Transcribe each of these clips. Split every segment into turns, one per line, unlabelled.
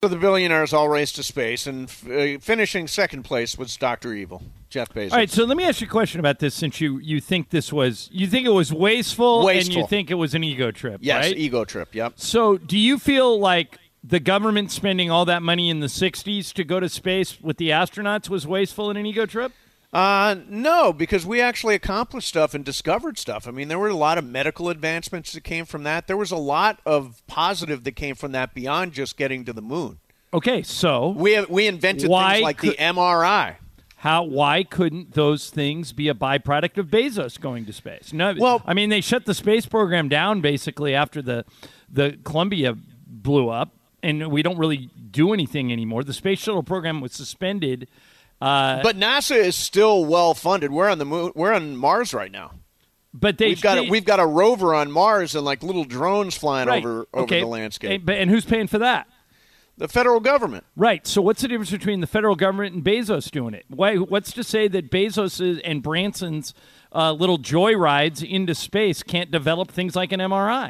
So the billionaires all raced to space, and finishing second place was Dr. Evil, Jeff Bezos.
All right, so let me ask you a question about this, since you think it was wasteful, and you think it was an ego trip,
yes,
right?
Ego trip, yep.
So do you feel like the government spending all that money in the 60s to go to space with the astronauts was wasteful and an ego trip?
No, because we actually accomplished stuff and discovered stuff. I mean, there were a lot of medical advancements that came from that. There was a lot of positive that came from that beyond just getting to the moon.
Okay, so
we invented things like the MRI.
Why couldn't those things be a byproduct of Bezos going to space? No,
well,
I mean, they shut the space program down basically after the Columbia blew up, and we don't really do anything anymore. The space shuttle program was suspended.
But NASA is still well funded. We're on the moon. We're on Mars right now.
But we've
got a rover on Mars and like little drones flying over the landscape.
And who's paying for that?
The federal government.
Right. So what's the difference between the federal government and Bezos doing it? What's to say that Bezos and Branson's little joyrides into space can't develop things like an MRI?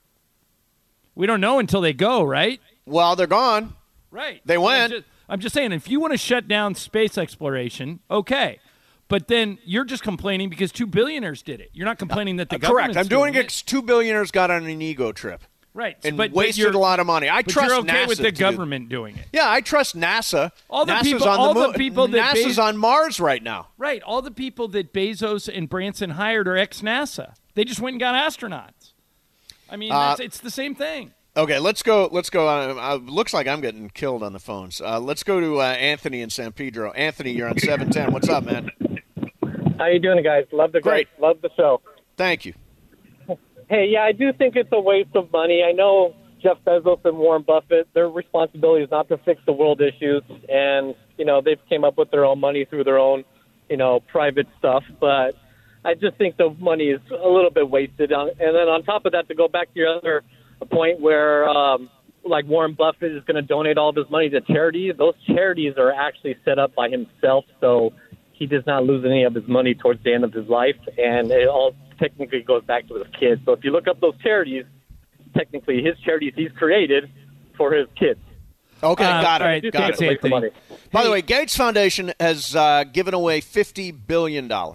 We don't know until they go, right?
Well, they're gone.
Right.
They went.
I'm just saying, if you want to shut down space exploration, okay. But then you're just complaining because 2 billionaires did it. You're not complaining that the government's
correct. I'm doing it because 2 billionaires got on an ego trip.
Right.
And wasted a lot of money. I trust
you're okay
NASA
with the government doing it.
Yeah, I trust NASA.
The people that
NASA's on Mars right now.
Right. All the people that Bezos and Branson hired are ex-NASA. They just went and got astronauts. I mean, it's the same thing.
Okay, let's go. Looks like I'm getting killed on the phones. Let's go to Anthony in San Pedro. Anthony, you're on 710. What's up, man?
How you doing, guys? Love the show.
Thank you.
Hey, yeah, I do think it's a waste of money. I know Jeff Bezos and Warren Buffett, their responsibility is not to fix the world issues, and they've came up with their own money through their own private stuff. But I just think the money is a little bit wasted. And then on top of that, to go back to your other point where like Warren Buffett is going to donate all of his money to charities. Those charities are actually set up by himself, so he does not lose any of his money towards the end of his life, and it all technically goes back to his kids. So if you look up those charities, technically his charities he's created for his kids.
Okay, got it.
Right,
got it. By the way, Gates Foundation has given away $50 billion.
All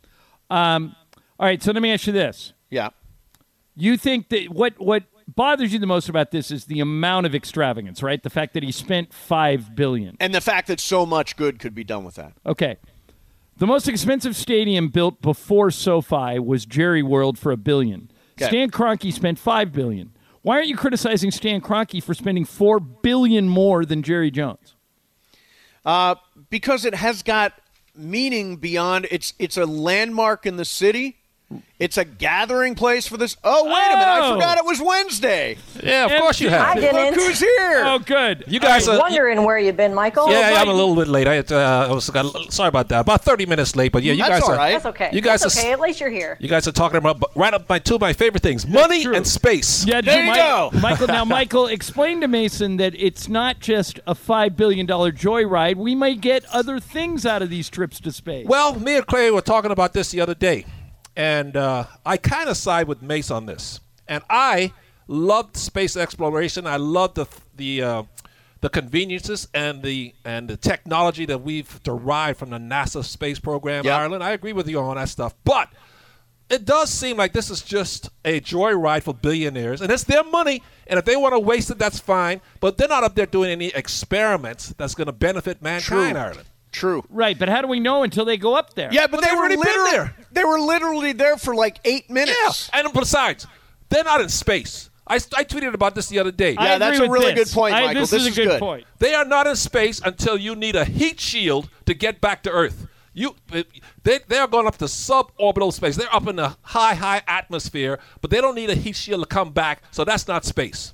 right, so let me ask you this.
Yeah.
You think that what bothers you the most about this is the amount of extravagance, right? The fact that he spent $5 billion.
And the fact that so much good could be done with that.
Okay. The most expensive stadium built before SoFi was Jerry World for $1 billion. Okay. Stan Kroenke spent $5 billion. Why aren't you criticizing Stan Kroenke for spending $4 billion more than Jerry Jones?
Because it has got meaning beyond. It's a landmark in the city. It's a gathering place for this. Oh, wait a minute. I forgot it was Wednesday.
Yeah, of course you have.
I didn't.
Look who's here.
Oh, good.
You guys
are wondering where you've been, Michael.
Yeah, I'm a little bit late. I was sorry about that. About 30 minutes late, but yeah, you
That's
guys
all
are.
right.
That's okay.
You guys
That's okay. At least you're here.
You guys are talking about right up two of my favorite things: money and space.
Yeah,
there you go.
Michael, explain to Mason that it's not just a $5 billion joyride. We may get other things out of these trips to space.
Well, me and Clay were talking about this the other day. And I kind of side with Mace on this. And I loved space exploration. I loved the conveniences and the technology that we've derived from the NASA space program in Ireland. I agree with you on that stuff. But it does seem like this is just a joyride for billionaires. And it's their money. And if they want to waste it, that's fine. But they're not up there doing any experiments that's going to benefit mankind in Ireland.
True.
Right, but how do we know until they go up there?
Yeah, but
they've already been there.
They were literally there for like 8 minutes.
Yeah, and besides, they're not in space. I tweeted about this the other day.
Yeah, that's a really good point, Michael.
This is a good point.
They are not in space until you need a heat shield to get back to Earth. They are going up to suborbital space. They're up in the high atmosphere, but they don't need a heat shield to come back, so that's not space.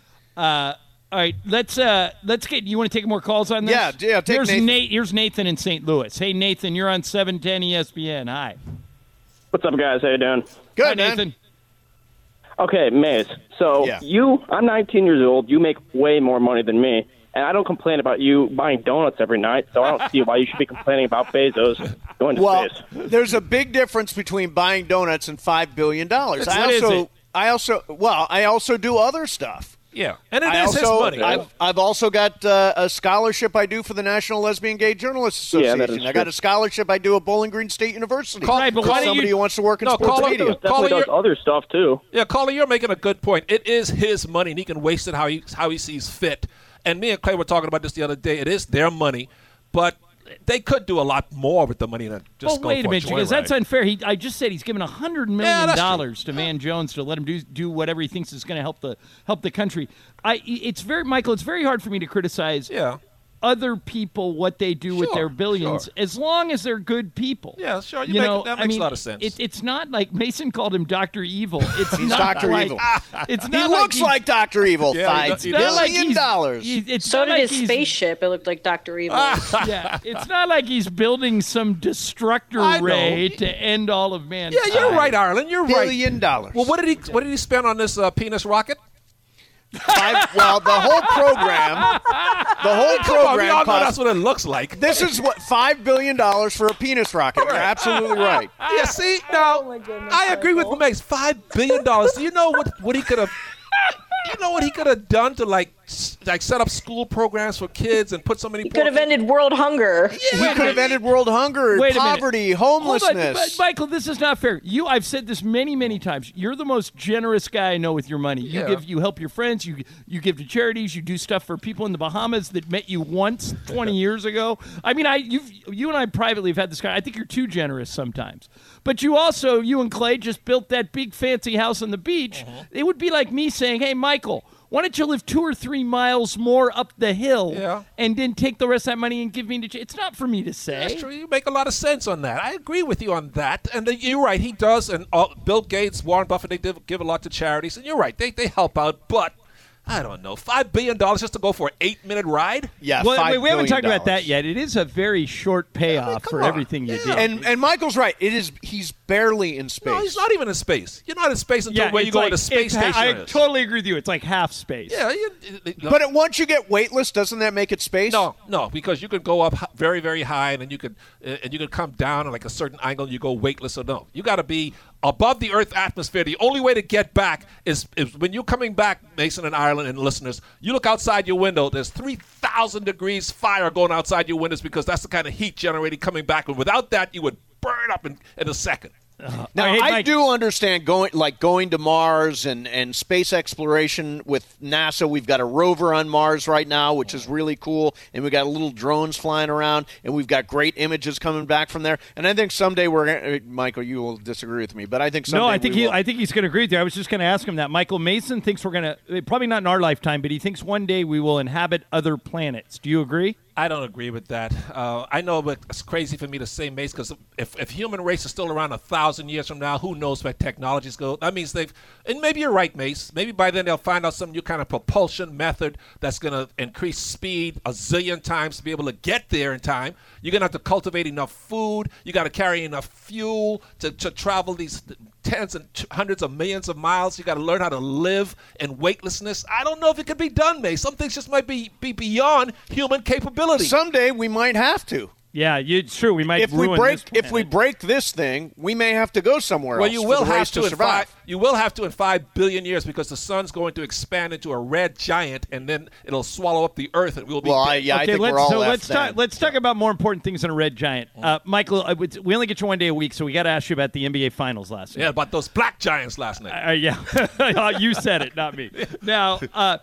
All right, let's get. You want to take more calls on this?
Yeah.
Here's
Nathan.
Here's Nathan in St. Louis. Hey, Nathan, you're on 710 ESPN. Hi.
What's up, guys? How you doing?
Good,
Hi,
man.
Nathan.
Okay, Mace. So I'm 19 years old. You make way more money than me, and I don't complain about you buying donuts every night. So I don't see why you should be complaining about Bezos going to space.
There's a big difference between buying donuts and $5 billion. I also do other stuff.
Yeah, and it is his money.
I've also got a scholarship I do for the National Lesbian Gay Journalists Association. I got a scholarship I do at Bowling Green State University.
Right, but why
somebody who wants to work in sports media.
Definitely does other stuff too.
Yeah, Caller, you're making a good point. It is his money, and he can waste it how he sees fit. And me and Clay were talking about this the other day. It is their money, but they could do a lot more with the money than just go
wait
for
a minute, because that's unfair. I just said he's given $100 million to Van Jones to let him do whatever he thinks is going to help the country. It's very hard for me to criticize other people what they do with their billions, as long as they're good people.
Yeah, sure. That makes a lot of sense.
It's not like Mason called him Dr. Evil.
He's Dr. Evil.
It's
he
not
looks like Dr. Evil.
Yeah,
$5 billion.
So did his spaceship. It looked like Dr. Evil.
Yeah, it's not like he's building some destructor ray to end all of mankind.
Yeah, you're right, Arlen. You're right.
$1 billion.
Well, what did he spend on this penis rocket?
The whole program.
We all know that's what it looks like.
This is what $5 billion for a penis rocket. You're absolutely right.
Yeah, see, now I agree with Mace. $5 billion. Do you know what he could have? You know what he could have done to like set up school programs for kids and put so many.
He could have ended world hunger.
Yeah, he could have ended world hunger, poverty, homelessness.
Hold on, Michael, this is not fair. I've said this many, many times. You're the most generous guy I know with your money. You help your friends. You give to charities. You do stuff for people in the Bahamas that met you once 20 years ago. I mean, you and I privately have had this guy. I think you're too generous sometimes. But you and Clay just built that big fancy house on the beach. It would be like me saying, "Hey, Michael, why don't you live 2 or 3 miles more up the hill and then take the rest of that money and give me to?" It's not for me to say.
That's true. You make a lot of sense on that. I agree with you on that. And you're right. He does. And Bill Gates, Warren Buffett, they give a lot to charities. And you're right. They help out. But I don't know, $5 billion just to go for an 8-minute ride?
Yeah,
well, we haven't talked about that yet. It is a very short payoff for everything you did.
And Michael's right. He's barely in space.
No, he's not even in space. You're not in space until where you go to the space station.
I totally agree with you. It's like half space.
Yeah.
But once you get weightless, doesn't that make it space?
No, because you could go up very, very high, and then you could come down at like a certain angle, and you go weightless. So no, you got to be above the Earth atmosphere. The only way to get back is when you're coming back, Mason and Ireland and listeners, you look outside your window, there's 3,000 degrees fire going outside your windows because that's the kind of heat generated coming back. And without that, you would burn up in a second.
Now, I do understand going to Mars and space exploration with NASA. We've got a rover on Mars right now, which is really cool, and we've got little drones flying around, and we've got great images coming back from there. And I think someday we're going to – Michael, you will disagree with me, but I think someday
I think he's going to agree with you. I was just going to ask him that. Michael Mason thinks we're going to – probably not in our lifetime, but he thinks one day we will inhabit other planets. Do you agree?
I don't agree with that. I know it's crazy for me to say, Mace, because if human race is still around 1,000 years from now, who knows where technologies go? That means and maybe you're right, Mace. Maybe by then they'll find out some new kind of propulsion method that's going to increase speed a zillion times to be able to get there in time. You're going to have to cultivate enough food. You got to carry enough fuel to travel these tens and hundreds of millions of miles. You got to learn how to live in weightlessness. I don't know if it could be done, Mace. Some things just might be beyond human capability.
Someday we might have to.
Yeah, it's true. We might
if we break this thing, we may have to go somewhere else.
Well, you will have to
survive.
You will have to in 5 billion years because the sun's going to expand into a red giant, and then it'll swallow up the Earth, and we'll be.
I think we're all left.
Let's talk about more important things than a red giant. Michael, we only get you one day a week, so we got to ask you about the NBA Finals last night.
Yeah, about those black giants last night.
Yeah, you said it, not me. Now, I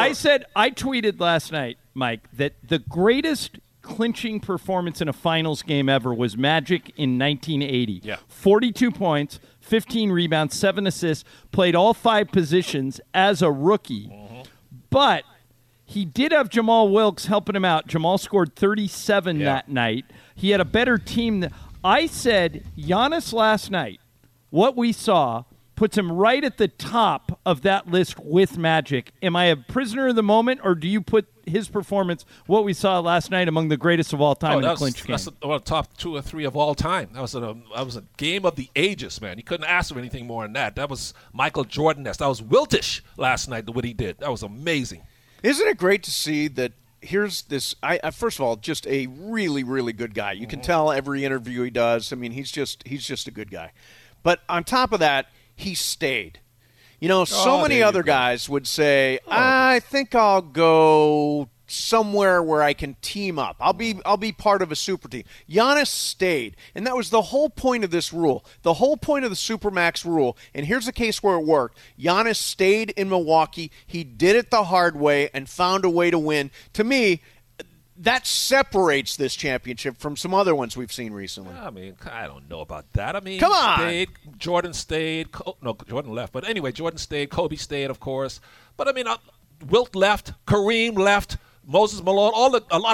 tweeted last night, Mike, that the greatest clinching performance in a finals game ever was Magic in 1980.
Yeah.
42 points, 15 rebounds, 7 assists, played all 5 positions as a rookie. But he did have Jamal Wilkes helping him out. Jamal scored 37 that night. He had a better team. I said Giannis last night, what we saw puts him right at the top of that list with Magic. Am I a prisoner of the moment, or do you put his performance, what we saw last night, among the greatest of all time in a clinch game?
That's top 2 or 3 of all time. That was a game of the ages, man. You couldn't ask for anything more than that. That was Michael Jordan-esque. That was Wiltish last night, what he did. That was amazing.
Isn't it great to see that here's this first of all, just a really, really good guy. You can tell every interview he does. I mean, he's just a good guy. But on top of that, he stayed. So many other guys would say, I think I'll go somewhere where I can team up. I'll be part of a super team. Giannis stayed, and that was the whole point of this rule. The whole point of the Supermax rule, and here's a case where it worked. Giannis stayed in Milwaukee. He did it the hard way and found a way to win. To me, that separates this championship from some other ones we've seen recently.
I mean, I don't know about that. I mean,
come on.
Jordan stayed. Jordan left. But anyway, Jordan stayed. Kobe stayed, of course. But I mean, Wilt left. Kareem left. Moses Malone.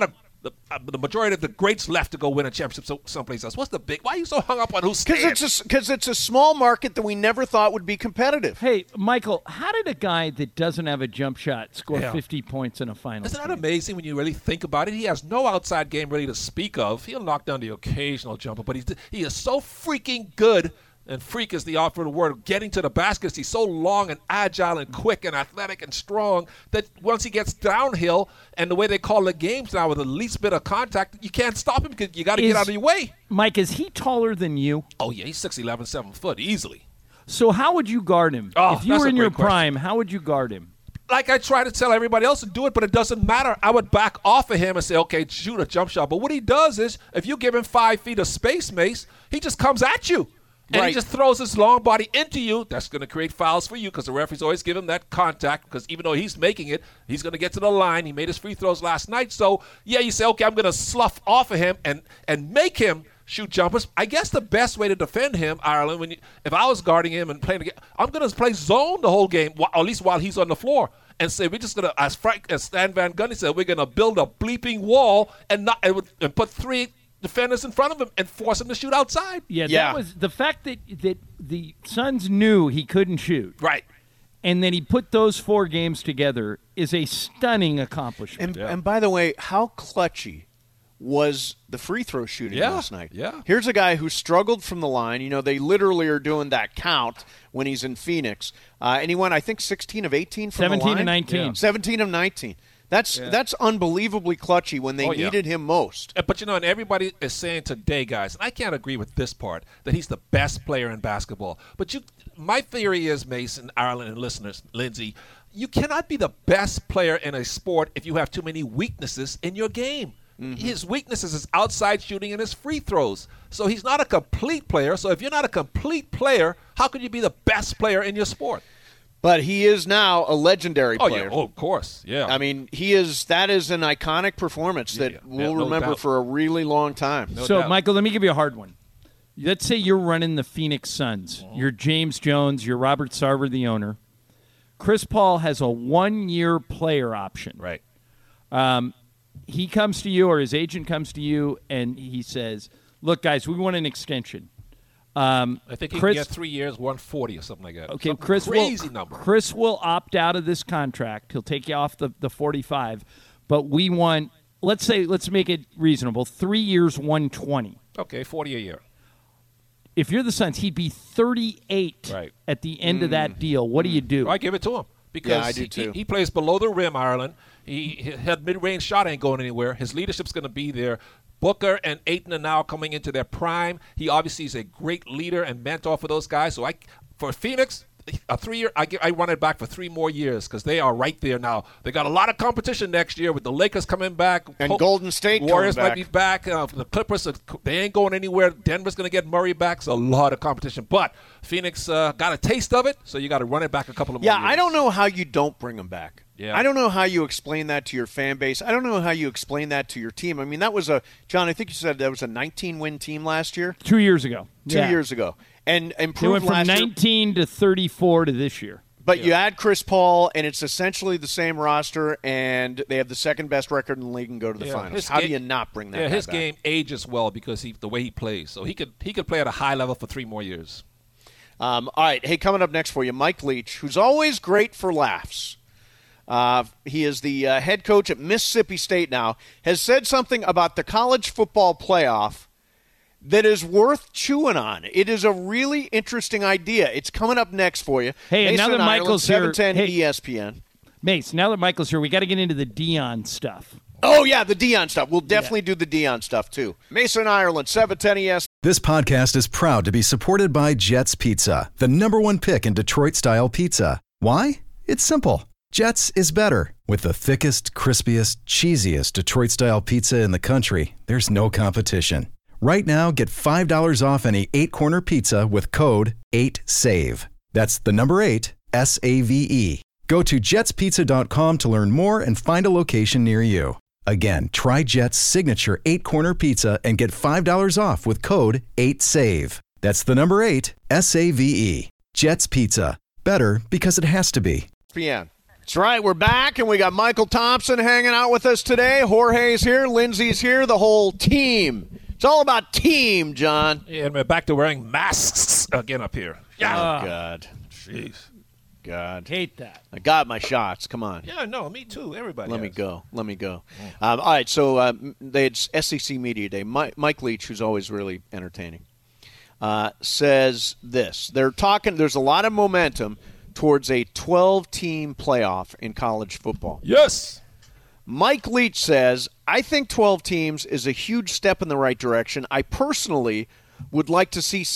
The majority of the greats left to go win a championship someplace else. What's the big? Why are you so hung up on who's staying?
Because it's a small market that we never thought would be competitive.
Hey, Michael, how did a guy that doesn't have a jump shot score 50 points in a final?
Isn't that amazing when you really think about it? He has no outside game really to speak of. He'll knock down the occasional jumper, but he is so freaking good. And freak is the operative word. Getting to the baskets, he's so long and agile and quick and athletic and strong that once he gets downhill, and the way they call the games now with the least bit of contact, you can't stop him because you got to get out of your way.
Mike, is he taller than you?
Oh, yeah, he's 6'11", 7 foot, easily.
So how would you guard him? If you were in your prime, how would you guard him?
Like I try to tell everybody else to do it, but it doesn't matter. I would back off of him and say, okay, shoot a jump shot. But what he does is, if you give him 5 feet of space, Mace, he just comes at you. And he just throws his long body into you. That's going to create fouls for you because the referees always give him that contact because even though he's making it, he's going to get to the line. He made his free throws last night. So, yeah, you say, okay, I'm going to slough off of him and make him shoot jumpers. I guess the best way to defend him, Ireland, if I was guarding him and playing the game, I'm going to play zone the whole game, or at least while he's on the floor, and say we're just going to, as Stan Van Gundy said, we're going to build a bleeping wall and put 3 defenders in front of him and force him to shoot outside.
Yeah, that was the fact that the Suns knew he couldn't shoot.
Right.
And then he put those 4 games together is a stunning accomplishment.
And by the way, how clutchy was the free throw shooting last night?
Yeah.
Here's a guy who struggled from the line. They literally are doing that count when he's in Phoenix. And he went, I think, 16 of 18 from the line.
17 of 19.
Yeah. 17 of 19. That's unbelievably clutchy when they needed him most.
But, and everybody is saying today, guys, and I can't agree with this part, that he's the best player in basketball. But my theory is, Mason, Ireland, and listeners, Lindsay, you cannot be the best player in a sport if you have too many weaknesses in your game. Mm-hmm. His weakness is outside shooting and his free throws. So he's not a complete player. So if you're not a complete player, how could you be the best player in your sport?
But he is now a legendary player.
Oh, of course, yeah.
I mean, that is an iconic performance that we'll remember for a really long time.
No doubt. Michael, let me give you a hard one. Let's say you're running the Phoenix Suns. You're James Jones. You're Robert Sarver, the owner. Chris Paul has a 1-year player option.
Right.
He comes to you, or his agent comes to you, and he says, look, guys, we want an extension.
I think he can get 3 years, 140 or something like that.
Okay,
number.
Chris will opt out of this contract. He'll take you off the 45, but we want, let's make it reasonable, 3 years, 120.
Okay, 40 a year.
If you're the Suns, he'd be 38 at the end of that deal. What do you do?
I give it to him because
I do too.
He plays below the rim, Ireland. He had mid-range shot ain't going anywhere. His leadership's going to be there. Booker and Ayton are now coming into their prime. He obviously is a great leader and mentor for those guys. So for Phoenix, a 3-year, I run it back for 3 more years because they are right there now. They got a lot of competition next year with the Lakers coming back.
And Golden State
Warriors
coming
might be back. The Clippers, they ain't going anywhere. Denver's going to get Murray back. It's a lot of competition. But Phoenix got a taste of it, so you got to run it back a couple of more years.
I don't know how you don't bring them back.
Yeah.
I don't know how you explain that to your fan base. I don't know how you explain that to your team. I mean, that was John, I think you said that was a 19-win team last year.
2 years ago.
2 years ago. And improved
they went from
last
19 to 34 to this year.
But you add Chris Paul, and it's essentially the same roster, and they have the second-best record in the league and go to the finals. How do you not bring that guy
his
back?
game ages well because the way he plays. So he could play at a high level for 3 more years.
All right. Hey, coming up next for you, Mike Leach, who's always great for laughs. He is the head coach at Mississippi State now, has said something about the college football playoff that is worth chewing on. It is a really interesting idea. It's coming up next for you.
Hey, and now that Michael's here,
710 ESPN.
Mace, now that Michael's here, we got to get into the Deion stuff.
Oh, yeah, the Deion stuff. We'll definitely do the Deion stuff, too. Mason, Ireland, 710 ESPN.
This podcast is proud to be supported by Jets Pizza, the #1 pick in Detroit-style pizza. Why? It's simple. Jets is better. With the thickest, crispiest, cheesiest Detroit-style pizza in the country, there's no competition. Right now, get $5 off any 8-corner pizza with code 8SAVE. That's the number 8, S-A-V-E. Go to jetspizza.com to learn more and find a location near you. Again, try Jet's signature 8-corner pizza and get $5 off with code 8SAVE. That's the number 8, S-A-V-E. Jet's Pizza. Better because it has to be.
ESPN. That's right. We're back, and we got Michael Thompson hanging out with us today. Jorge's here. Lindsay's here. The whole team. It's all about team, John.
Yeah, and we're back to wearing masks again up here. Yeah.
Oh, God.
Jeez.
God.
Hate that.
I got my shots. Come on.
Yeah, no, me too. Everybody
Let
has.
me go. All right, so they had SEC Media Day. Mike Leach, who's always really entertaining, says this. They're talking – there's a lot of momentum towards a 12-team playoff in college football.
Yes.
Mike Leach says, I think 12 teams is a huge step in the right direction. I personally would like to see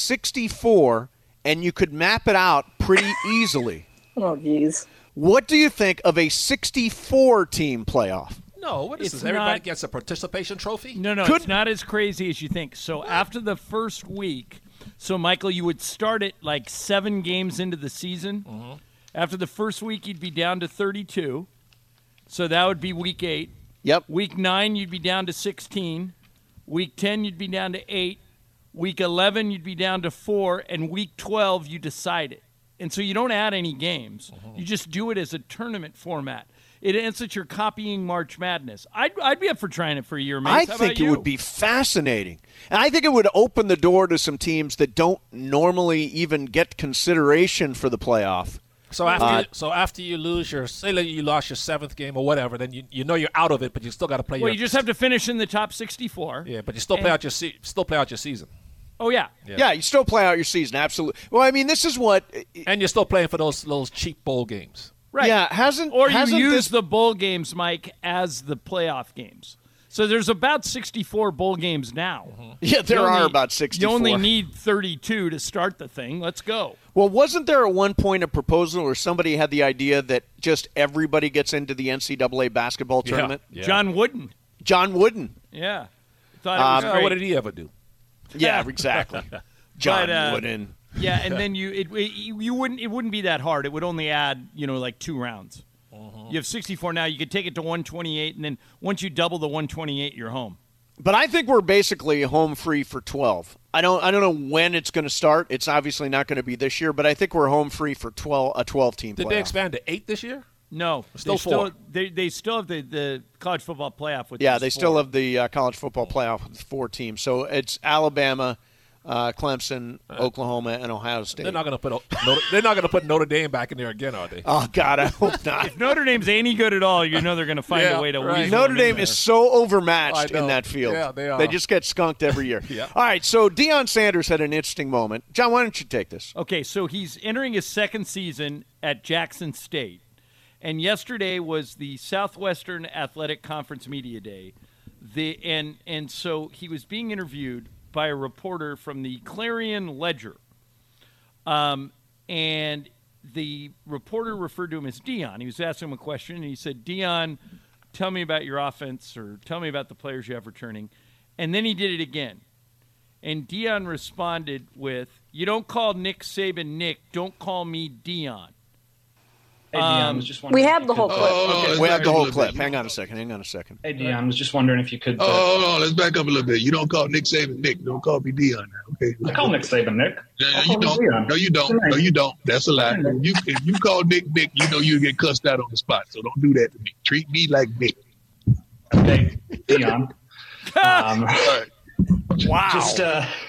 64, and you could map it out pretty easily.
Oh, geez.
What do you think of a 64-team playoff?
No, what is
It's
this? Everybody
not-
gets a participation trophy?
No, it's not as crazy as you think. So after the first week, so Michael, you would start it like 7 games into the season.
Mm-hmm.
After the first week, you'd be down to 32. So that would be week 8.
Yep.
Week 9, you'd be down to 16. Week 10, you'd be down to 8. Week 11, you'd be down to 4. And week 12, you decide it. And so you don't add any games. You just do it as a tournament format. It's that you're copying March Madness. I'd be up for trying it for a year, Mace.
I
How about
think it
you?
would be fascinating. And I think it would open the door to some teams that don't normally even get consideration for the playoff.
So after you lose your, say that you lost your 7th game or whatever, then you know you're out of it, but you still got to play.
Well, you just have to finish in the top 64.
Yeah, but you still play out your season.
Oh yeah.
Yeah, you still play out your season, absolutely. Well, I mean, this is what.
And you're still playing for those cheap bowl games.
Right.
Yeah,
or you
hasn't
use
this,
the bowl games, Mike, as the playoff games. So there's about 64 bowl games now.
Yeah, there are about 64.
You only need 32 to start the thing. Let's go.
Well, wasn't there at one point a proposal where somebody had the idea that just everybody gets into the NCAA basketball tournament?
Yeah.
John Wooden.
John Wooden.
Yeah. Thought it was great.
What did he ever do?
Yeah, exactly. John
But,
Wooden.
Yeah, and then it wouldn't be that hard. It would only add, like 2 rounds. You have 64 now. You could take it to 128, and then once you double the 128, you're home.
But I think we're basically home free for 12. I don't know when it's going to start. It's obviously not going to be this year, but I think we're home free for a 12-team playoff.
Did they expand to 8 this year?
No,
Still 4.
They still have the college football playoff with.
Yeah,
these
they
4.
still have the college football playoff with 4 teams. So it's Alabama, Clemson, Oklahoma, and Ohio State.
They're not going to put Notre Dame back in there again, are they?
Oh God, I hope not.
If Notre Dame's any good at all, you know they're going to find a way to
right.
weasel
Notre
them in
Dame
there.
is so overmatched
I know.
in that field.
Yeah, they are.
They just get skunked every year.
Yeah.
All right, so Deion Sanders had an interesting moment. John, why don't you take this?
Okay, so he's entering his 2nd season at Jackson State. And yesterday was the Southwestern Athletic Conference Media Day. And so he was being interviewed by a reporter from the Clarion Ledger. And the reporter referred to him as Deion. He was asking him a question, and he said, Deion, tell me about your offense, or tell me about the players you have returning. And then he did it again. And Deion responded with, you don't call Nick Saban Nick, don't call me Deion.
Hey, Deion, I was just wondering.
We have the whole clip.
Okay, we have the whole clip. Hang on a second.
Hey, Deion, I was just wondering if you could.
Hold on. Let's back up a little bit. You don't call Nick Saban Nick. Don't call me Deion now. Okay.
I call Nick Saban Nick.
Yeah, you don't. No, you don't. No, you don't. That's a lie. If you call Nick Nick, you know you'll get cussed out on the spot. So don't do that to me. Treat me like Nick.
Okay, Deion.
Wow.
Just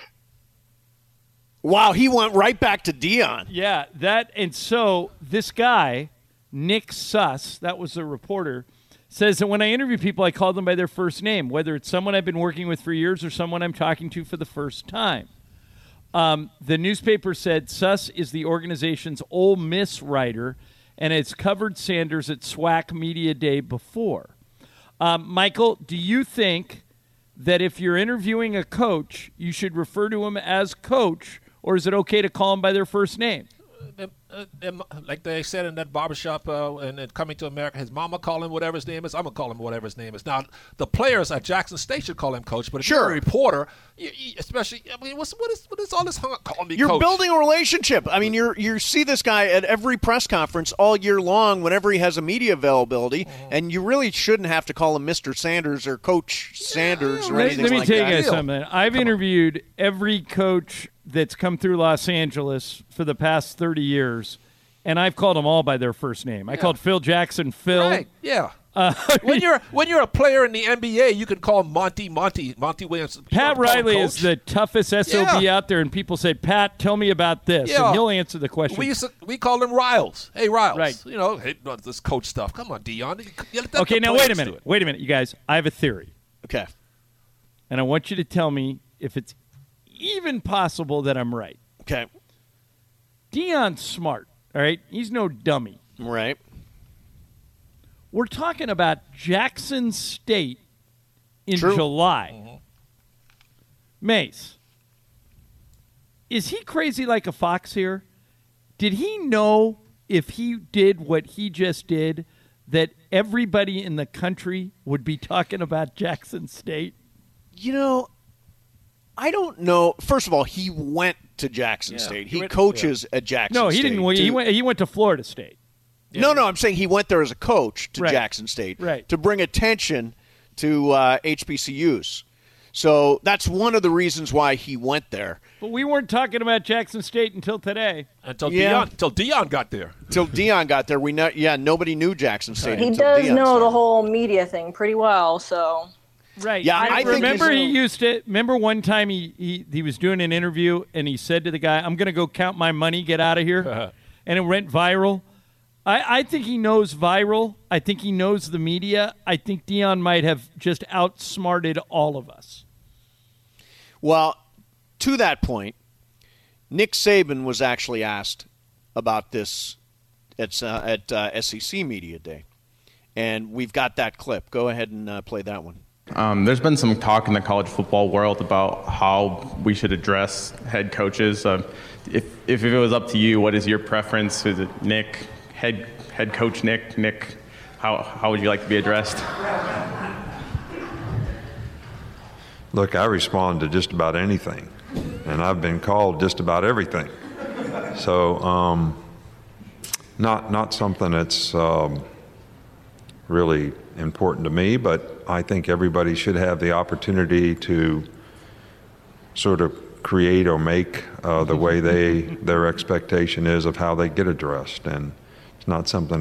Wow, he went right back to Deion.
Yeah, and so this guy, Nick Suss, that was the reporter, says that when I interview people, I call them by their first name, whether it's someone I've been working with for years or someone I'm talking to for the first time. The newspaper said Suss is the organization's Ole Miss writer and has covered Sanders at SWAC Media Day before. Michael, do you think that if you're interviewing a coach, you should refer to him as coach, or is it okay to call him by their first name?
Like they said in that barbershop and Coming to America, his mama call him whatever his name is. I'm going to call him whatever his name is. Now, the players at Jackson State should call him coach, but if you're a reporter, especially, I mean, what is all this calling me
You're
coach?
building a relationship. I mean, you see this guy at every press conference all year long whenever he has a media availability, and you really shouldn't have to call him Mr. Sanders or Coach Sanders or anything like that.
Let me tell you guys something. I've interviewed every coach that's come through Los Angeles for the past 30 years, and I've called them all by their first name. I called Phil Jackson Phil.
Right, yeah. When you're a player in the NBA, you can call him Monty Williams.
Pat Riley is the toughest SOB out there, and people say, Pat, tell me about this, and he'll answer the question.
We call him Riles. Hey, Riles.
Right.
You know, hey, this coach stuff. Come on, Dion.
Okay, now wait a minute. Wait a minute, you guys. I have a theory.
Okay.
And I want you to tell me if it's even possible that I'm right.
Okay.
Dion's smart, all right? He's no dummy.
Right.
We're talking about Jackson State in July.
Mm-hmm.
Mace, is he crazy like a fox here? Did he know if he did what he just did that everybody in the country would be talking about Jackson State?
You know, I don't know. First of all, he went to Jackson State. He coaches at Jackson State.
No, he didn't. He went to Florida State.
Yeah. No, I'm saying he went there as a coach to Jackson State to bring attention to HBCUs. So that's one of the reasons why he went there.
But we weren't talking about Jackson State until today.
Until Dion got there.
Until Dion got there, nobody knew Jackson State.
He does know the whole media thing pretty well, so.
Right.
Yeah,
I remember he used to. Remember one time he was doing an interview and he said to the guy, "I'm going to go count my money, get out of here," and it went viral. I think he knows viral. I think he knows the media. I think Dion might have just outsmarted all of us.
Well, to that point, Nick Saban was actually asked about this at SEC Media Day, and we've got that clip. Go ahead and play that one.
There's been some talk in the college football world about how we should address head coaches. If it was up to you, what is your preference? Is it Nick, head coach Nick? Nick, how would you like to be addressed?
Look, I respond to just about anything, and I've been called just about everything. So, not something that's really important to me, but I think everybody should have the opportunity to sort of create or make the way their expectation is of how they get addressed, and it's not something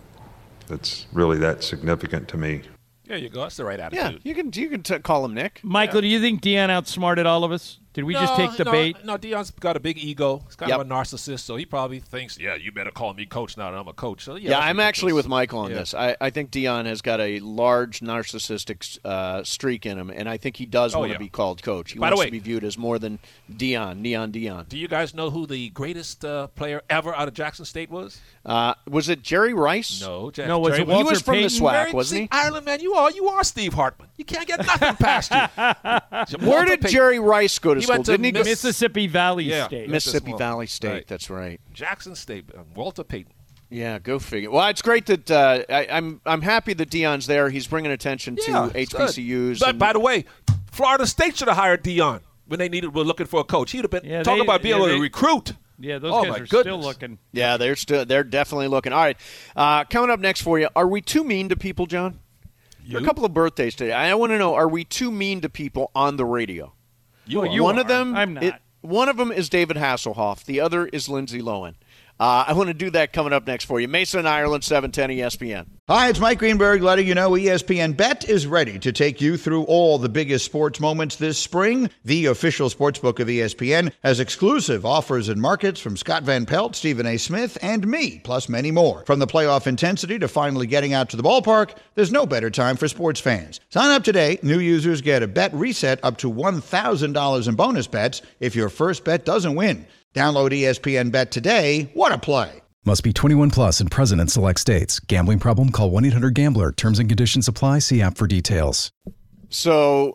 that's really that significant to me.
There you go. That's the right attitude.
Yeah, you can call him Nick.
Michael, do you think Dion outsmarted all of us? Did we just take the bait?
No, Dion's got a big ego. He's kind of a narcissist, so he probably thinks, you better call me coach now that I'm a coach. So,
I'm actually with Michael on this. I think Dion has got a large narcissistic streak in him, and I think he does want to be called coach. He wants to be viewed as more than Dion. Do
you guys know who the greatest player ever out of Jackson State was?
Was it Jerry Rice?
No,
was it Walter Payton?
He was from the SWAC, wasn't he?
Ireland, man, you are Steve Hartman. You can't get nothing past you.
Where did Jerry Rice go to school?
Didn't he go Mississippi Valley State?
Mississippi Valley State, that's right.
Jackson State, Walter Payton.
Yeah, go figure. Well, it's great that I'm happy that Dion's there. He's bringing attention to HBCUs.
But by the way, Florida State should have hired Dion when they were looking for a coach. He'd have been talking about being able to recruit.
Yeah, those guys are still looking.
Yeah, they're definitely looking. All right, coming up next for you, are we too mean to people, John? There are a couple of birthdays today. I want to know, are we too mean to people on the radio? One of them,
I'm not.
One of them is David Hasselhoff. The other is Lindsay Lohan. I want to do that coming up next for you. Mason, Ireland, 710 ESPN.
Hi, it's Mike Greenberg letting you know ESPN Bet is ready to take you through all the biggest sports moments this spring. The official sportsbook of ESPN has exclusive offers and markets from Scott Van Pelt, Stephen A. Smith, and me, plus many more. From the playoff intensity to finally getting out to the ballpark, there's no better time for sports fans. Sign up today. New users get a bet reset up to $1,000 in bonus bets if your first bet doesn't win. Download ESPN Bet today. What a play.
Must be 21 plus and present in select states. Gambling problem? Call 1-800-GAMBLER. Terms and conditions apply. See app for details.
So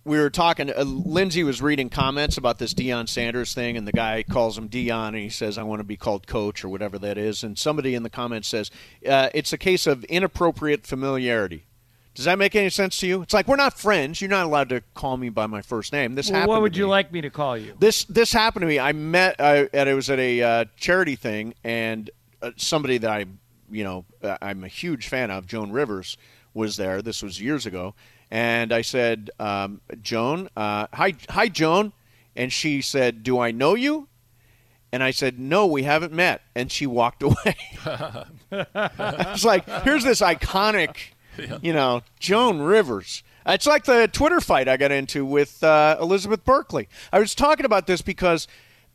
we were talking. Lindsay was reading comments about this Deion Sanders thing, and the guy calls him Deion, and he says, "I want to be called Coach" or whatever that is. And somebody in the comments says, "It's a case of inappropriate familiarity." Does that make any sense to you? It's like, we're not friends. You're not allowed to call me by my first name. This happened.
What would
to
you
me.
like me to call you?
This happened to me. It was at a charity thing, and somebody that I'm a huge fan of, Joan Rivers, was there. This was years ago, and I said, "Joan, hi, Joan," and she said, "Do I know you?" And I said, "No, we haven't met," and she walked away. I was like, here's this iconic. Joan Rivers. It's like the Twitter fight I got into with Elizabeth Berkley. I was talking about this because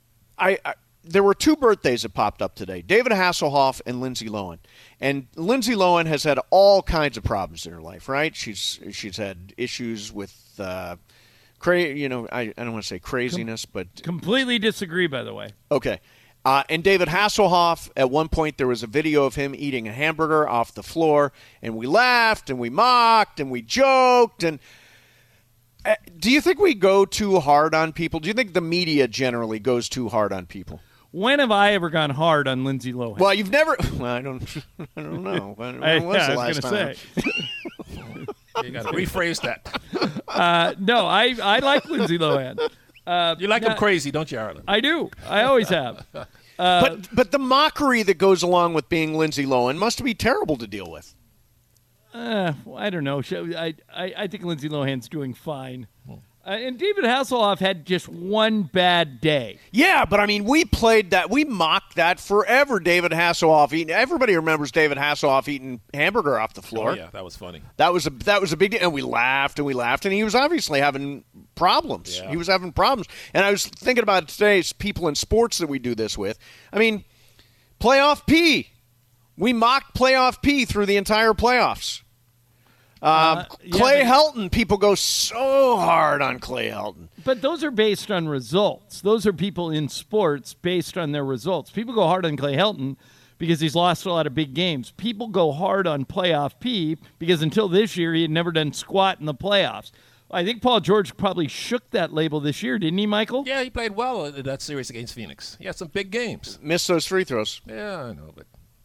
there were 2 birthdays that popped up today, David Hasselhoff and Lindsay Lohan. And Lindsay Lohan has had all kinds of problems in her life, right? She's had issues with, I don't want to say craziness, but...
Completely disagree, by the way.
Okay. And David Hasselhoff, at one point there was a video of him eating a hamburger off the floor, and we laughed and we mocked and we joked. And do you think we go too hard on people? Do you think the media generally goes too hard on people?
When have I ever gone hard on Lindsay Lohan?
Well, you've never. Well, I don't know. When was the last time?
You got to rephrase that.
No, I like Lindsay Lohan.
You like him crazy, don't you, Arlen?
I do. I always have.
But the mockery that goes along with being Lindsay Lohan must be terrible to deal with.
I don't know. I think Lindsay Lohan's doing fine. And David Hasselhoff had just one bad day.
Yeah, but I mean, we played that. We mocked that forever. David Hasselhoff eating. Everybody remembers David Hasselhoff eating hamburger off the floor.
Oh, yeah, that was funny.
That was a big deal. And we laughed and we laughed. And he was obviously having problems.
Yeah.
He was having problems. And I was thinking about today's people in sports that we do this with. I mean, playoff P. We mocked playoff P through the entire playoffs. Clay Helton, people go so hard on Clay Helton.
But those are based on results. Those are people in sports based on their results. People go hard on Clay Helton because he's lost a lot of big games. People go hard on playoff P because until this year he had never done squat in the playoffs. I think Paul George probably shook that label this year, didn't he, Michael?
Yeah, he played well in that series against Phoenix. He had some big games.
Missed those free throws.
Yeah, I know, but...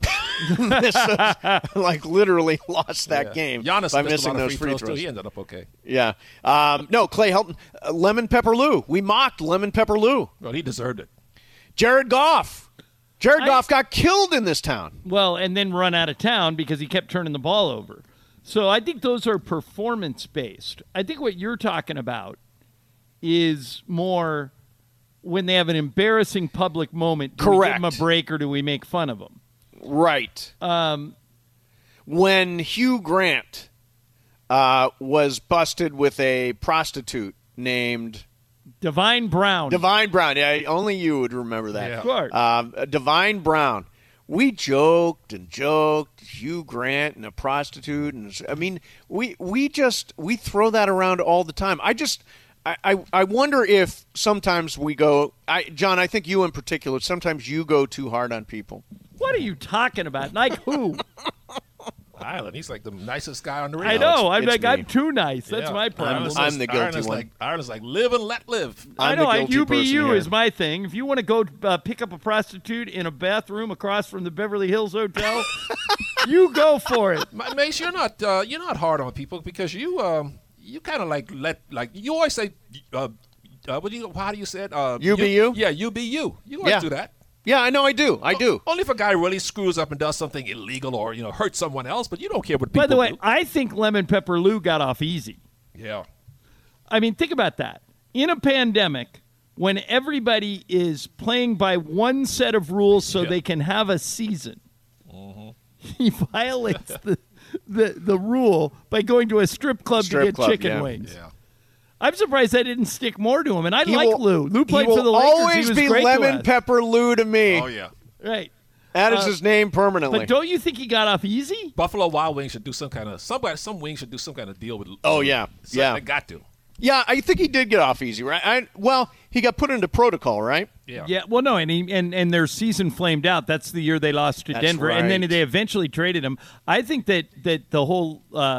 literally lost that game
Giannis
by
missed
missing
a lot of
those free throws.
He ended up okay.
Yeah. No, Clay Helton, Lemon Pepper Lou. We mocked Lemon Pepper Lou.
Well, he deserved it.
Jared Goff. Goff got killed in this town.
Well, and then run out of town because he kept turning the ball over. So I think those are performance-based. I think what you're talking about is more when they have an embarrassing public moment. Do we give them a break or do we make fun of them?
Right. When Hugh Grant was busted with a prostitute named
Divine Brown.
Yeah, only you would remember that.
Yeah. Of course.
Divine Brown. We joked and joked, Hugh Grant and a prostitute, and I mean, we throw that around all the time. I wonder if sometimes we go, John, I think you in particular, sometimes you go too hard on people.
What are you talking about? Like who?
Island. He's like the nicest guy on the radio.
I know. I'm too nice. That's my problem.
I'm the guilty one.
Ireland's like live and let live.
I know. UBU is my thing. If you want to go pick up a prostitute in a bathroom across from the Beverly Hills Hotel, you go for it.
Mace, you're not hard on people because you kind of you always say how do you say it?
UBU?
You be you. You always do that.
Yeah, I know I do.
Only if a guy really screws up and does something illegal or, hurts someone else, but you don't care what people do.
By the way, I think Lemon Pepper Lou got off easy.
Yeah.
I mean, think about that. In a pandemic, when everybody is playing by one set of rules so they can have a season, he violates the rule by going to a strip club to get chicken wings. Yeah. I'm surprised that didn't stick more to him. And I like Lou. Lou played for the Lakers.
Always be Lemon Pepper Lou to me.
Oh, yeah.
Right.
That is his name permanently.
But don't you think he got off easy?
Buffalo Wild Wings should do some wings should do some kind of deal with.
Oh yeah,
They got to.
Yeah, I think he did get off easy, right? He got put into protocol, right?
Yeah.
Yeah. Well, no, and their season flamed out. That's the year they lost to Denver, and then they eventually traded him. I think that the whole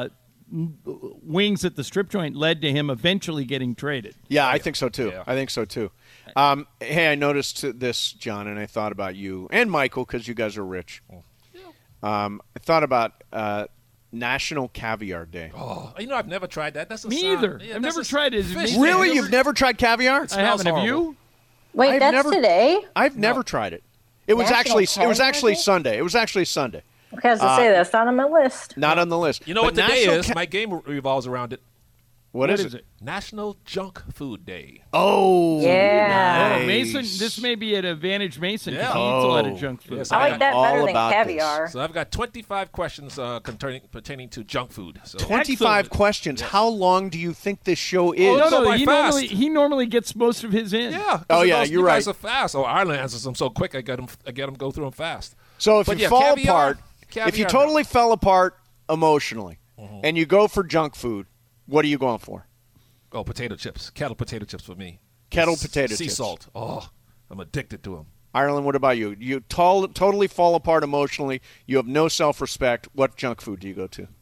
wings at the strip joint led to him eventually getting traded.
Yeah, I think so too.
Yeah.
I think so too. Hey, I noticed this, John, and I thought about you and Michael because you guys are rich. I thought about National Caviar Day.
Oh, I've never tried that. That's a
Me
sound-
either.
yeah,
I've
that's
never
a
tried it.
fish.
Really? You've never tried caviar?
I haven't. Have you?
Wait,
I've
that's
never-
today?
I've never tried it. It was
National
actually
Caviar Day?
Sunday. It was actually Sunday.
Okay, I was to say that's not on my list.
Not on the list.
You know
But
what today
National
is? My game revolves around it.
What is it?
National Junk Food Day.
Oh,
Yeah.
Oh,
nice.
Mason. This may be an advantage, Mason. 'cause
Yeah.
he eats a lot of junk food.
Yes,
I like that
all
better than
about
caviar.
So I've got 25 questions pertaining to junk food. So
25 questions. How long do you think this show is?
Oh,
No,
by fast.
he normally gets most of his in.
yeah. 'cause
Oh,
it
yeah,
goes-
you're
you guys
right.
are fast. Oh, Ireland answers them so quick. I get them go through them fast.
So if
But
you
yeah,
fall
caviar-
apart, if you
caviar,
totally fell apart emotionally, and you go for junk food, what are you going for?
Oh, potato chips. Kettle potato chips for me.
Kettle potato
sea
chips.
salt. Oh, I'm addicted to them.
Ireland, what about you? You totally fall apart emotionally. You have no self-respect. What junk food do you go to?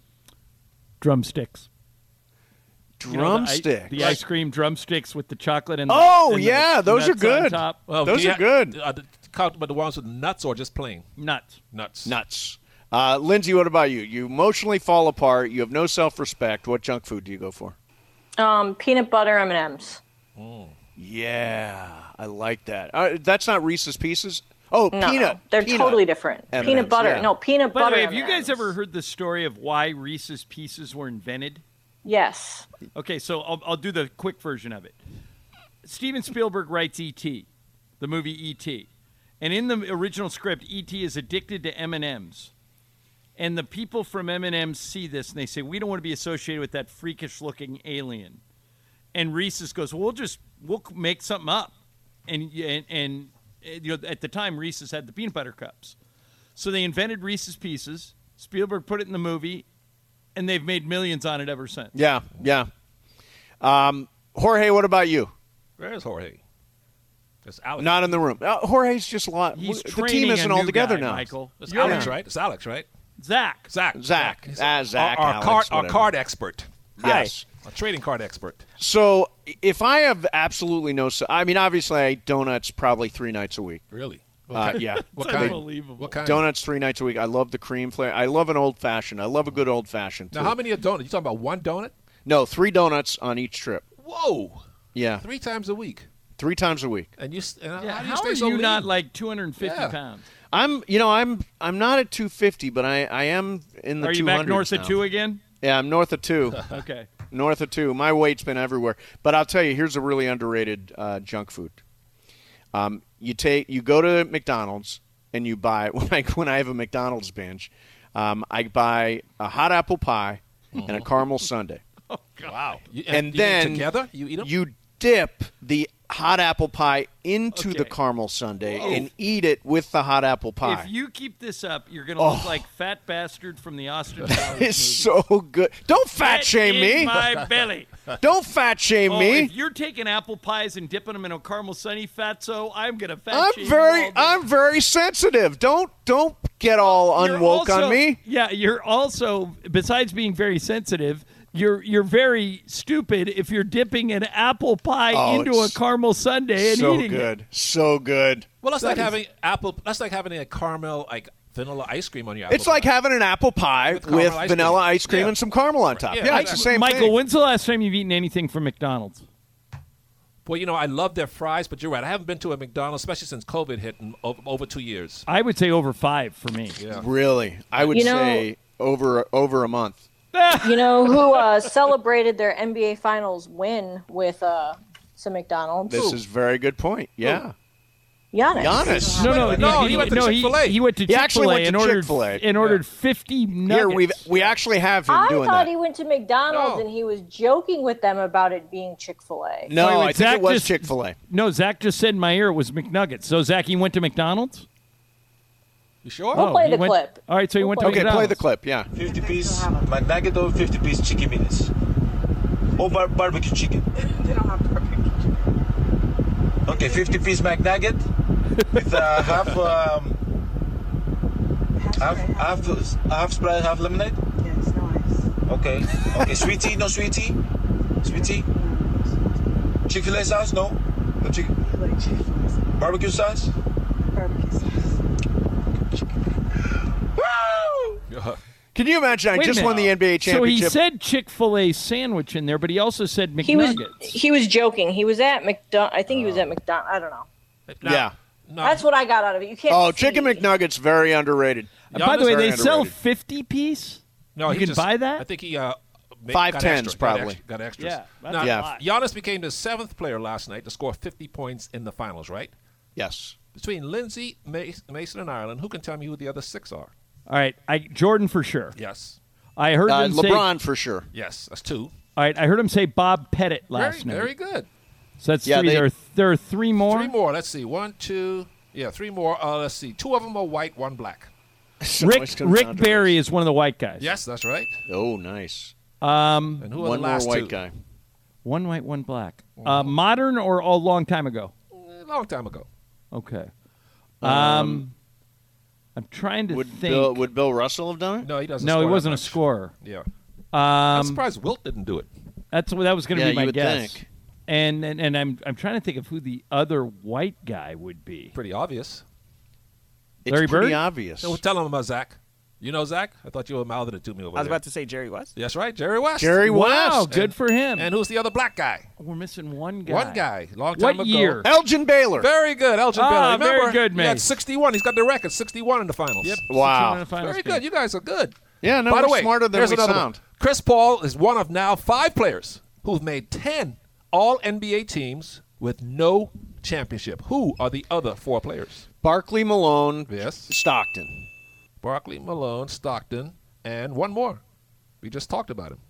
Drumsticks. You know,
Drumsticks.
the ice cream drumsticks with the chocolate and
Oh,
and
yeah, those are
nuts on
good.
top.
Well,
Those
do you
are good.
Count about the ones with nuts or just plain
Nuts.
nuts?
Nuts. Lindsay, what about you? You emotionally fall apart. You have no self-respect. What junk food do you go for?
Peanut butter M&Ms.
Yeah, I like that. That's not Reese's Pieces. Oh,
No,
peanut.
they're
peanut.
totally different.
M&Ms,
Peanut butter.
yeah.
No, peanut
By the
butter
way, have you guys
M&Ms.
ever heard the story of why Reese's Pieces were invented?
Yes.
Okay, so I'll do the quick version of it. Steven Spielberg writes E.T., the movie E.T., and in the original script, E.T. is addicted to M&Ms. And the people from M&Ms see this, and they say, we don't want to be associated with that freakish-looking alien. And Reese's goes, well, we'll make something up. And at the time, Reese's had the peanut butter cups. So they invented Reese's Pieces. Spielberg put it in the movie, and they've made millions on it ever since.
Yeah. Jorge, what about you?
Where's Jorge? It's Alex.
Not in the room. Jorge's just a lot.
He's
the
training
team isn't
a
all
new
together
guy,
now.
Michael.
It's
You're
Alex,
in.
right? It's Alex, right?
Zach.
Zach.
He's
Zach.
Our
Alex, whatever.
card expert.
Yes.
A trading card expert.
So if I have absolutely no, I mean, obviously I eat donuts probably 3 nights a week.
Really?
Yeah.
What
It's
kind?
unbelievable.
What kind?
Donuts 3 nights a week. I love the cream flavor. I love an old fashioned. I love a good old fashioned too.
Now, how many are donuts? You talking about one donut?
No, 3 donuts on each trip.
Whoa!
Yeah,
3 times a week.
3 times a week.
And
Yeah,
how do you
how
stay
are
so
you
lean?
not like 250
Yeah.
pounds?
I'm not at 250, but I am in the 200s
Are you back north
now.
of 2 again?
Yeah, I'm north of 2.
Okay.
North of 2. My weight's been everywhere. But I'll tell you, here's a really underrated junk food. You go to McDonald's and you buy when I have a McDonald's binge, I buy a hot apple pie and a caramel sundae.
Oh, God.
Wow.
And
you
then
eat together? You eat them?
You dip the hot apple pie into the
Okay.
caramel sundae
Whoa.
and eat it with the hot apple pie.
If you keep this up, you're going to look like Fat Bastard from the Austin Powers
It's
movie.
so good. Don't fat
Get
shame
in
me.
my belly.
Don't fat shame
Oh,
me.
if you're taking apple pies and dipping them in a caramel sunny fatso, I'm going to fat shame
I'm very sensitive. Don't get all
You're
unwoke
also-
on me.
Yeah, you're also, besides being very sensitive, you're very stupid if you're dipping an apple pie into a
it's
caramel sundae and
so
eating
good.
it.
So good.
Well, that's like
That
having That's like having a caramel, like vanilla ice cream on your.
It's like having an apple pie with
caramel ice
vanilla
cream.
ice cream
Yeah.
and some caramel on top.
Yeah,
Yeah, it's the same
Michael,
thing.
when's the last time you've eaten anything from McDonald's?
Well, I love their fries, but you're right. I haven't been to a McDonald's, especially since COVID hit, in over 2 years.
I would say over 5 for me.
Yeah.
Really, I would say over a month.
You know who celebrated their NBA Finals win with some McDonald's?
This is a very good point. Yeah.
Giannis.
No,
he went to Chick-fil-A.
He went to
He actually
Chick-fil-A
went to
and ordered
Chick-fil-A.
and ordered 50 nuggets.
Here we actually have him
I
doing
thought
that.
he went to McDonald's and he was joking with them about it being Chick-fil-A.
No,
Wait,
I think
Zach
it was
just-
Chick-fil-A.
No, Zach just said in my ear it was McNuggets. So, Zach, he went to McDonald's?
You sure?
We'll play
he
the
went-
clip.
All right, so he went to
Okay,
McDonald's.
play the clip. Yeah.
50-piece McNugget or 50-piece chicken minis? Or barbecue chicken? They don't have barbecue chicken. Okay, 50-piece McNugget with half Sprite, half lemonade? Yes, nice. Okay. Okay. Sweet tea? No sweet tea? Sweet tea? Chick-fil-A sauce? No? No chicken? Barbecue sauce?
Woo!
Can you imagine? I
Wait a
just
minute.
won the NBA championship.
So he said Chick-fil-A sandwich in there, but he also said McNuggets.
He was joking. He was at McDonald's. I think he was at McDonald's. I don't know.
Yeah.
That's what I got out of it. You can't.
Oh,
see.
Chicken McNuggets, very underrated.
By the way, they
Very
sell
underrated.
50-piece?
No,
you
he
can
just,
buy that?
I think he
5 tens probably.
Got extras.
Yeah, that's
Now,
a lot.
Giannis became the 7th player last night to score 50 points in the finals, right?
Yes.
Between Lindsey, Mason, and Ireland, who can tell me who the other 6 are?
All right, Jordan for sure.
Yes.
I heard him say
LeBron for sure.
Yes, that's 2.
All right, I heard him say Bob Pettit last night.
Very good.
So that's 3. There are 3 more?
3 more. Let's see. 1, 2. Yeah, 3 more. Let's see. 2 of them are white, 1 black.
Rick Barry is one of the white guys.
Yes, that's right.
Oh, nice.
And who are
One
the last
more white
2?
guy.
1 white, 1 black. Modern or a long time ago?
A long time ago.
Okay. I'm trying to think.
Would Bill Russell have done it?
No, he doesn't.
No, he
score that
wasn't a
much.
scorer.
Yeah. I'm surprised Wilt didn't do it.
That was going to
Yeah,
be my
you would
guess.
think.
And I'm trying to think of who the other white guy would be.
Pretty obvious.
It's
Larry
pretty
Bird?
obvious.
So tell him about Zach. You know Zach? I thought you were mouthing it to me over there.
I was about to say Jerry West.
That's right, Jerry West.
Jerry
Wow,
West.
good for him.
And who's the other black guy?
We're missing one guy.
One guy. Long time
What
ago.
year?
Elgin Baylor.
Very good, Elgin Baylor. Remember,
very good,
he
mate.
had 61. He's got the record, 61 in the finals.
Yep.
Wow.
61 in the finals
Very
game.
good. You guys are good.
Yeah, no,
By the
we're
way,
smarter than
here's
we
another
sound.
one. Chris Paul is one of now 5 players who've made 10 All-NBA teams with no championship. Who are the other 4 players?
Barkley, Malone,
Yes.
Stockton.
Barkley, Malone, Stockton, and one more. We just talked about him.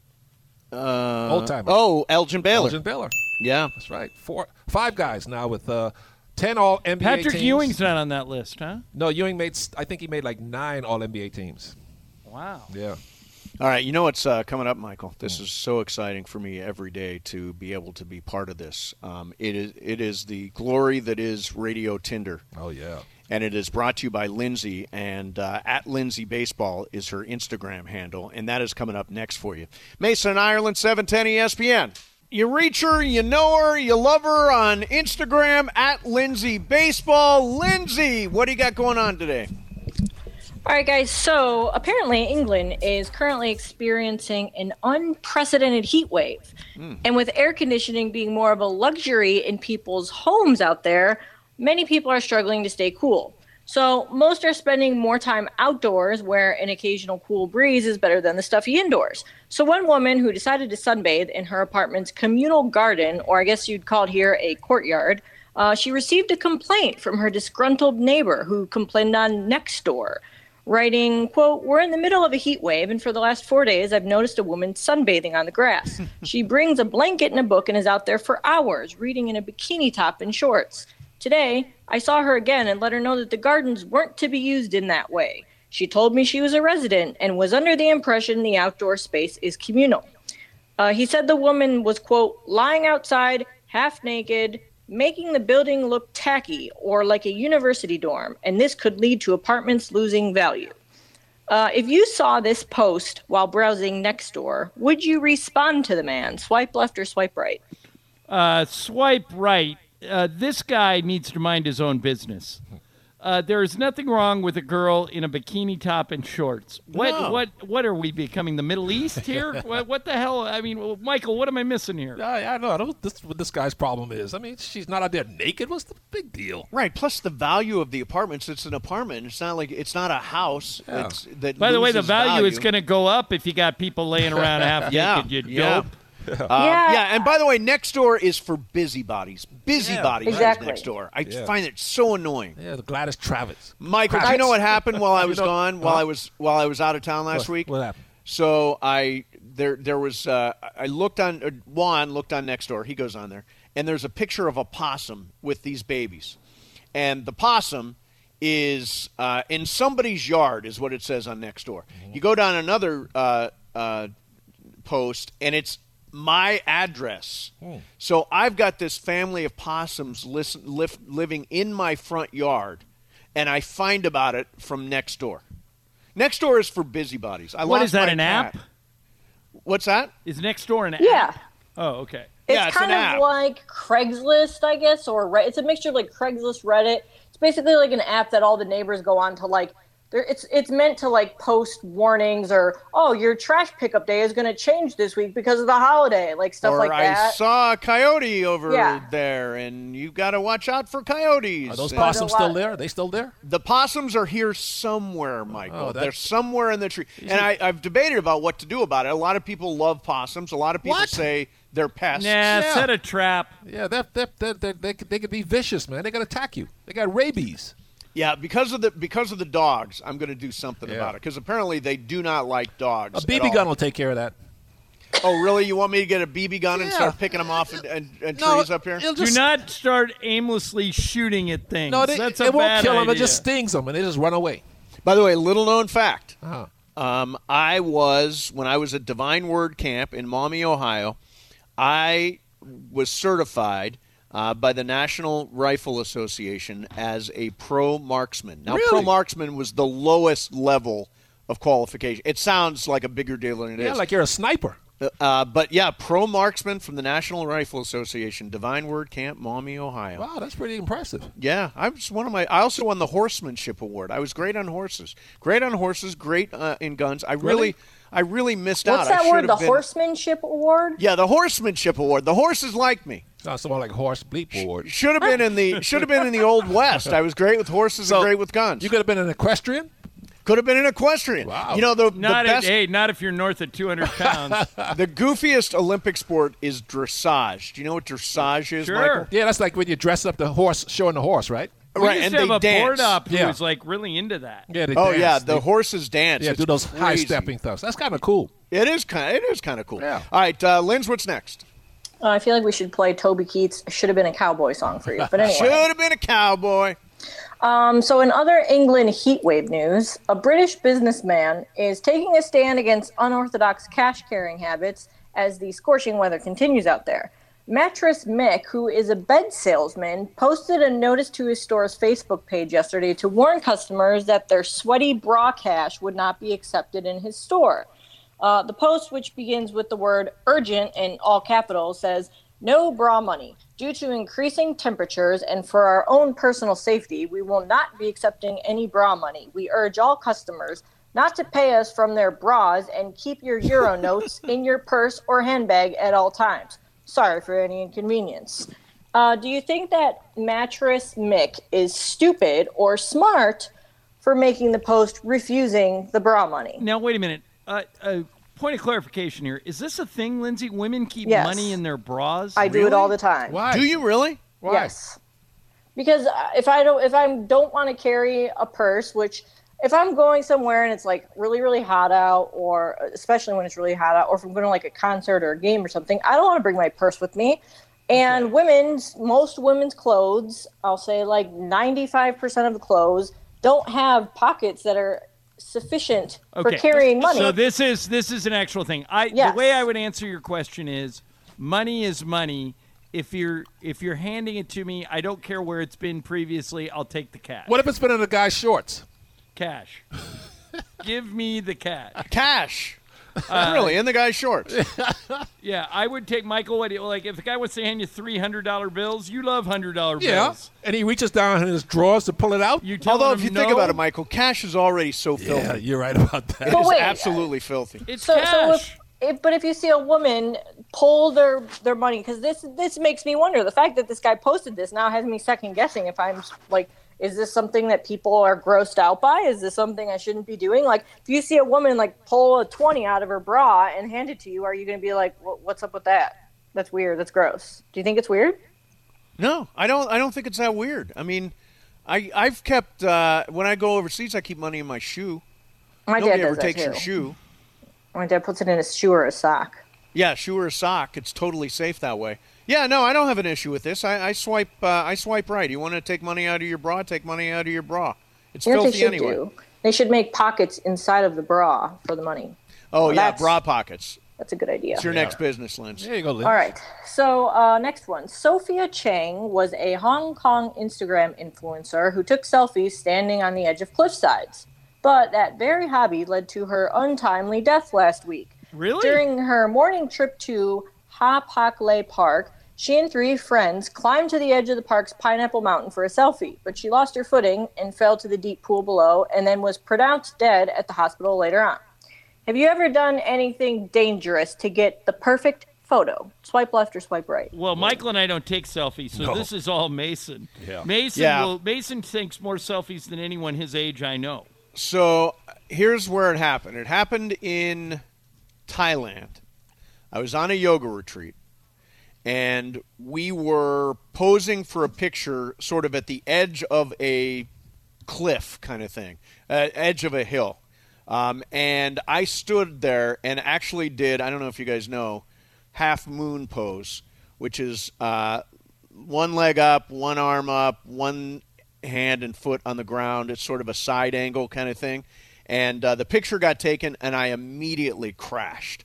Old timer.
Oh, Elgin Baylor.
Elgin Baylor.
Yeah.
That's right. 5 guys now with 10 All-NBA
Patrick
teams.
Ewing's not on that list, huh?
No, Ewing I think he made like 9 All-NBA teams.
Wow.
Yeah.
All right, you know what's coming up, Michael? This is so exciting for me every day to be able to be part of this. It is the glory that is Radio Tinder.
Oh, yeah.
And it is brought to you by Lindsay, and at Lindsay Baseball is her Instagram handle, and that is coming up next for you. Mason and Ireland, 710 ESPN. You reach her, you know her, you love her on Instagram, at Lindsay Baseball. Lindsay, what do you got going on today?
All right, guys. So apparently England is currently experiencing an unprecedented heat wave. And with air conditioning being more of a luxury in people's homes out there, many people are struggling to stay cool. So most are spending more time outdoors where an occasional cool breeze is better than the stuffy indoors. So one woman who decided to sunbathe in her apartment's communal garden, or I guess you'd call it here a courtyard, she received a complaint from her disgruntled neighbor who complained on Nextdoor, writing, quote, "We're in the middle of a heat wave, and for the last 4 days, I've noticed a woman sunbathing on the grass. She brings a blanket and a book and is out there for hours, reading in a bikini top and shorts. Today, I saw her again and let her know that the gardens weren't to be used in that way. She told me she was a resident and was under the impression the outdoor space is communal." He said the woman was, quote, "lying outside, half naked, making the building look tacky or like a university dorm, and this could lead to apartments losing value." If you saw this post while browsing Nextdoor, would you respond to the man? Swipe left or swipe right?
Swipe right. This guy needs to mind his own business. There is nothing wrong with a girl in a bikini top and shorts. What are we becoming, the Middle East here? what the hell? I mean, Michael, what am I missing here?
I know. I don't know what this guy's problem is. I mean, she's not out there naked. What's the big deal?
Right. Plus the value of the apartments. It's an apartment. It's not a house.
Yeah.
By
the way, the value is going to go up if you got people laying around half naked. You dope.
Yeah, and by the way, Nextdoor is for busybodies. Busybodies
exactly.
is Nextdoor. I find it so annoying.
Yeah, the Gladys Travis.
Michael, do you know what happened while I was gone? While I was out of town last week?
What happened?
So I looked on Juan looked on Nextdoor. He goes on there, and there's a picture of a possum with these babies, and the possum is in somebody's yard, is what it says on Nextdoor. You go down another post, and it's my address. So I've got this family of possums living in my front yard, and I find about it from Nextdoor. Nextdoor is for busybodies.
What is that, an app?
What's that?
Is Nextdoor an app?
Yeah.
Oh, okay.
It's kind of like Craigslist, I guess, or it's a mixture of like Craigslist, Reddit. It's basically like an app that all the neighbors go on to like. It's meant to like post warnings or your trash pickup day is going to change this week because of the holiday, like stuff like that.
I saw a coyote over there, and you got to watch out for coyotes.
Are those possums still there? Are they still there?
The possums are here somewhere, Michael. They're somewhere in the tree. And I've debated about what to do about it. A lot of people love possums. A lot of people say they're pests.
Nah, set a trap.
Yeah, they could be vicious, man. They got to attack you. They got rabies.
Yeah, because of the dogs, I'm going to do something about it. Because apparently they do not like dogs.
A BB gun will take care of that.
Oh, really? You want me to get a BB gun and start picking them off and trees up here?
Do not start aimlessly shooting at things.
No,
That's a
it won't
bad
kill them.
idea.
It just stings them, and they just run away.
By the way, little known fact.
Uh-huh.
When I was at Divine Word Camp in Maumee, Ohio, I was certified by the National Rifle Association as a pro marksman. Now, pro marksman was the lowest level of qualification. It sounds like a bigger deal than it is.
Yeah, like you're a sniper.
But yeah, pro marksman from the National Rifle Association, Divine Word Camp, Maumee, Ohio.
Wow, that's pretty impressive.
Yeah, I also won the Horsemanship Award. I was great on horses. Great in guns. I really missed out.
What's that word? The Horsemanship Award?
Yeah, the Horsemanship Award. The horses like me.
Sounds more like Horse Bleep Award.
Should have been in the Old West. I was great with horses and great with guns.
You could have been an equestrian?
Could have been an equestrian.
Wow.
You know, the best.
Not if you're north of 200 pounds.
The goofiest Olympic sport is dressage. Do you know what dressage is, Michael?
Yeah, that's like when you dress up the horse, showing the horse, right?
We used
and
to have
they
a
dance.
board up who was like really into that.
Yeah, they
dance.
Yeah,
the horses dance.
Yeah,
it's
do those
crazy.
high-stepping stuff. That's kind of cool.
It is kind of cool.
Yeah.
All right, Linz, what's next?
I feel like we should play Toby Keith's "Should Have Been a Cowboy" song for you. But anyway,
should have been a cowboy.
So in other England heatwave news, a British businessman is taking a stand against unorthodox cash-carrying habits as the scorching weather continues out there. Mattress Mick, who is a bed salesman, posted a notice to his store's Facebook page yesterday to warn customers that their sweaty bra cash would not be accepted in his store. The post, which begins with the word urgent in all capitals, says, "No bra money. Due to increasing temperatures and for our own personal safety, we will not be accepting any bra money. We urge all customers not to pay us from their bras and keep your euro notes in your purse or handbag at all times. Sorry for any inconvenience." Do you think that Mattress Mick is stupid or smart for making the post refusing the bra money?
Now, wait a minute. Point of clarification here. Is this a thing, Lindsay? Women keep
Yes.
money in their bras?
I do it all the time.
Why?
Do you really?
Why?
Yes. Because if I don't want to carry a purse, which if I'm going somewhere and it's like really, really hot out, or especially when it's really hot out, or if I'm going to like a concert or a game or something, I don't want to bring my purse with me. And most women's clothes, I'll say like 95% of the clothes don't have pockets that are sufficient for carrying money.
So this is an actual thing. The way I would answer your question is money is money. If you're handing it to me, I don't care where it's been previously, I'll take the cash.
What if it's been in a guy's shorts?
Cash. Give me the cash.
Cash. Really, in the guy's shorts.
Yeah, I would take Michael. Like if a guy wants to hand you $300 bills, you love $100
Yeah,
bills.
and he reaches down in his drawers to pull it out.
Although if you think about it, Michael, cash is already so filthy.
Yeah, you're right about that.
It's absolutely filthy.
It's
cash. But if you see a woman pull their money, because this makes me wonder. The fact that this guy posted this now has me second guessing if I'm like, is this something that people are grossed out by? Is this something I shouldn't be doing? Like, if you see a woman like pull a 20 out of her bra and hand it to you, are you going to be like, what's up with that? That's weird. That's gross. Do you think it's weird?
No, I don't think it's that weird. I mean, I've kept when I go overseas, I keep money in my shoe.
My
Nobody
dad does
ever
that
takes
too.
your shoe.
My dad puts it in a shoe or a sock.
Yeah, shoe or a sock. It's totally safe that way. Yeah, no, I don't have an issue with this. I swipe right. You want to take money out of your bra? Take money out of your bra. It's
You know what
filthy
they should
anyway.
do? They should make pockets inside of the bra for the money.
Oh, yeah,
That's-
bra pockets.
That's a good idea.
It's your next business, Linz.
There you go, Linz.
All right. So next one. Sophia Chang was a Hong Kong Instagram influencer who took selfies standing on the edge of cliff sides. But that very hobby led to her untimely death last week.
Really?
During her morning trip to Hapakle Park, she and 3 friends climbed to the edge of the park's Pineapple Mountain for a selfie, but she lost her footing and fell to the deep pool below and then was pronounced dead at the hospital later on. Have you ever done anything dangerous to get the perfect photo? Swipe left or swipe right?
Well, Michael and I don't take selfies, so this is all Mason.
Yeah.
Mason takes more selfies than anyone his age I know.
So here's where it happened. It happened in Thailand. I was on a yoga retreat, and we were posing for a picture sort of at the edge of a cliff kind of thing, edge of a hill. And I stood there and actually did, I don't know if you guys know, half moon pose, which is one leg up, one arm up, one hand and foot on the ground. It's sort of a side angle kind of thing. And the picture got taken, and I immediately crashed.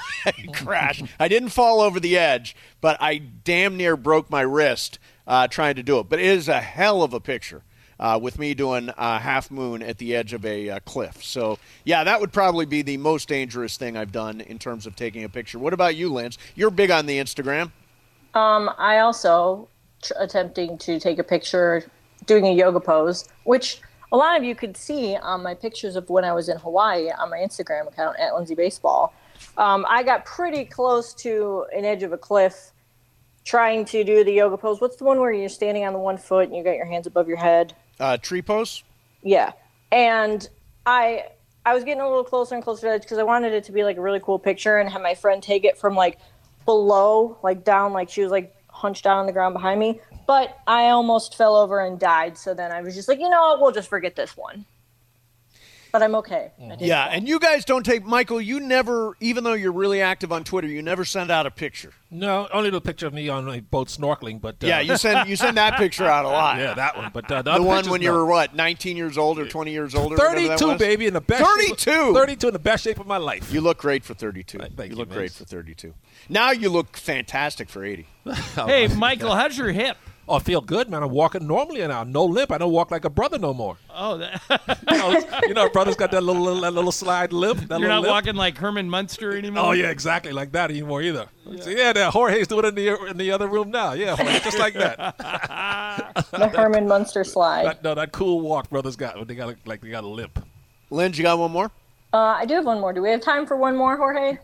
I didn't fall over the edge, but I damn near broke my wrist trying to do it. But it is a hell of a picture with me doing a half moon at the edge of a cliff. So, yeah, that would probably be the most dangerous thing I've done in terms of taking a picture. What about you, Lance? You're big on the Instagram.
I also attempting to take a picture doing a yoga pose, which a lot of you could see on my pictures of when I was in Hawaii on my Instagram account at Lindsay Baseball. I got pretty close to an edge of a cliff trying to do the yoga pose. What's the one where you're standing on the one foot and you got your hands above your head?
Tree pose?
Yeah. And I was getting a little closer and closer to the edge because I wanted it to be like a really cool picture and have my friend take it from like below, like down, like she was like hunched down on the ground behind me. But I almost fell over and died. So then I was just like, you know what, we'll just forget this one. But I'm okay.
Yeah, and you guys don't take, Michael, you never, even though you're really active on Twitter, you never send out a picture.
No, only the picture of me on a boat snorkeling. But
yeah, you send that picture out a lot.
Yeah, that one. But the
one when you were, what, 19 years old or 20 years old?
32, baby, in the best
32!
32 in the best shape of my life.
You look great for 32.
Thank
you look great for 32. Now you look fantastic for 80.
Hey, Michael, how's your hip?
Oh, I feel good, man. I'm walking normally now. No limp. I don't walk like a brother no more.
Oh,
you know, brother's got that little slide limp.
You're not walking like Herman Munster anymore?
Oh, yeah, exactly. Like that anymore either. Yeah, so, yeah, Jorge's doing it in the other room now. Yeah, Jorge, just like that.
The Herman Munster slide.
That cool walk brothers got. They got a limp.
Lynn, you got one more?
I do have one more. Do we have time for one more, Jorge?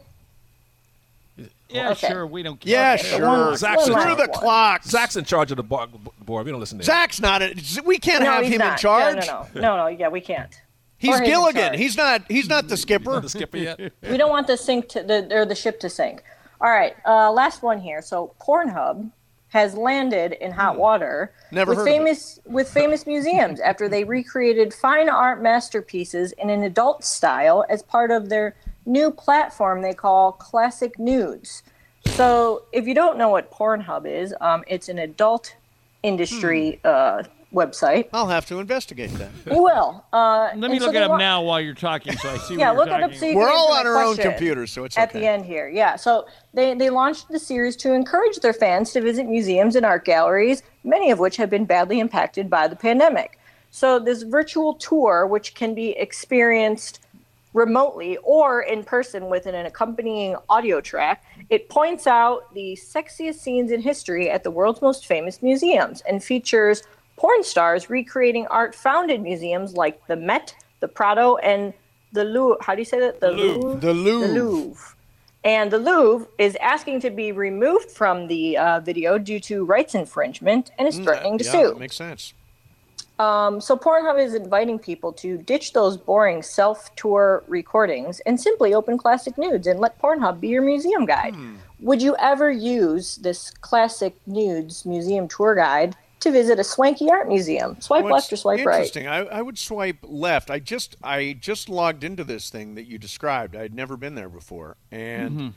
Yeah, okay. Sure. We don't care.
Yeah, sure. Screw the clock.
Zach's in charge of the board. We don't listen to him.
Zach's not. We can't have him in charge.
No. Yeah, we can't.
He's Jorge's Gilligan. He's not the skipper.
Not the skipper yet.
We don't want the ship to sink. All right. Last one here. So Pornhub has landed in hot water with famous museums after they recreated fine art masterpieces in an adult style as part of their new platform they call Classic Nudes. So if you don't know what Pornhub is, it's an adult industry website.
I'll have to investigate that.
You will.
Let me look it up now while you're talking so I see what you're
look it up so you
We're
can
all on our own computers, so it's okay.
At the end here, yeah. So they launched the series to encourage their fans to visit museums and art galleries, many of which have been badly impacted by the pandemic. So this virtual tour, which can be experienced remotely or in person with an accompanying audio track, it points out the sexiest scenes in history at the world's most famous museums and features porn stars recreating art found in museums like the Met, the Prado, and the Louvre. How do you say that? The Louvre.
The Louvre.
The Louvre. And the Louvre is asking to be removed from the video due to rights infringement and is threatening to sue.
Yeah, that makes sense.
So Pornhub is inviting people to ditch those boring self-tour recordings and simply open Classic Nudes and let Pornhub be your museum guide. Would you ever use this Classic Nudes museum tour guide to visit a swanky art museum? Swipe left or swipe right?
Interesting. I would swipe left. I just logged into this thing that you described. I'd never been there before, and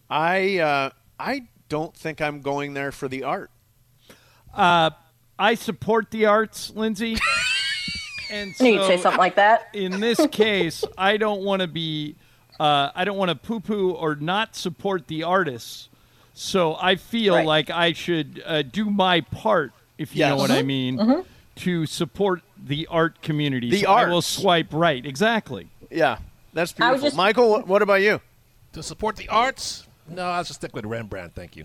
I don't think I'm going there for the art.
I support the arts, Lindsay. And so,
you say something like that.
In this case, I don't want to be, I don't want to poo-poo or not support the artists. So I feel like I should do my part, if you know what I mean, to support the art community.
I will
swipe right. Exactly.
Yeah, that's beautiful. Michael, what about you?
To support the arts? No, I'll just stick with Rembrandt, thank you.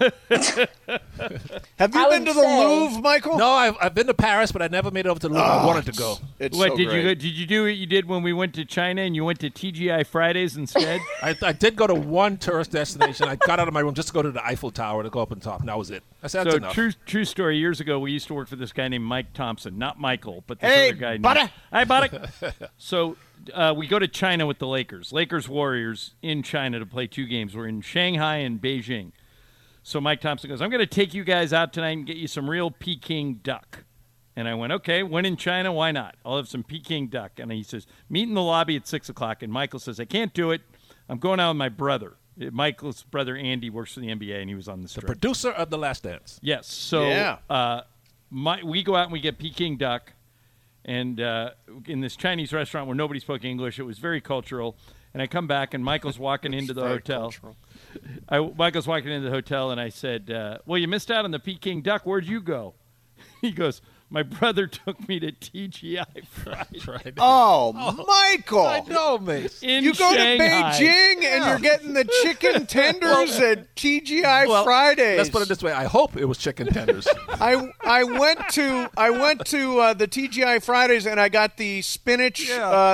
Have you been to the Louvre, Michael?
No, I've been to Paris, but I never made it over to the Louvre. I wanted to go.
It's
What
so
did
great.
you go? Did you do what you did when we went to China and you went to TGI Fridays instead?
I did go to one tourist destination. I got out of my room just to go to the Eiffel Tower to go up and talk, and that was it. I said, that's
So
enough.
true story. Years ago, we used to work for this guy named Mike Thompson, not Michael, but this
Hey,
other guy.
buddy.
Hey, buddy. So we go to China with the Lakers. Lakers Warriors in China to play 2 games. We're in Shanghai and Beijing. So Mike Thompson goes, I'm going to take you guys out tonight and get you some real Peking duck. And I went, okay, when in China, why not? I'll have some Peking duck. And he says, meet in the lobby at 6 o'clock. And Michael says, I can't do it. I'm going out with my brother. Michael's brother, Andy, works for the NBA, and he was on the
The
strip.
producer of The Last Dance.
Yes. So
Yeah.
we go out and we get Peking duck. And in this Chinese restaurant where nobody spoke English, it was very cultural. And I come back, and Michael's walking into the hotel. Michael's walking into the hotel, and I said, well, you missed out on the Peking duck. Where'd you go? He goes, my brother took me to TGI Fridays.
Oh, Michael.
I know, mate.
In
You go
Shanghai.
to Beijing and you're getting the chicken tenders at TGI Fridays.
Let's put it this way. I hope it was chicken tenders.
I went to the TGI Fridays and I got the spinach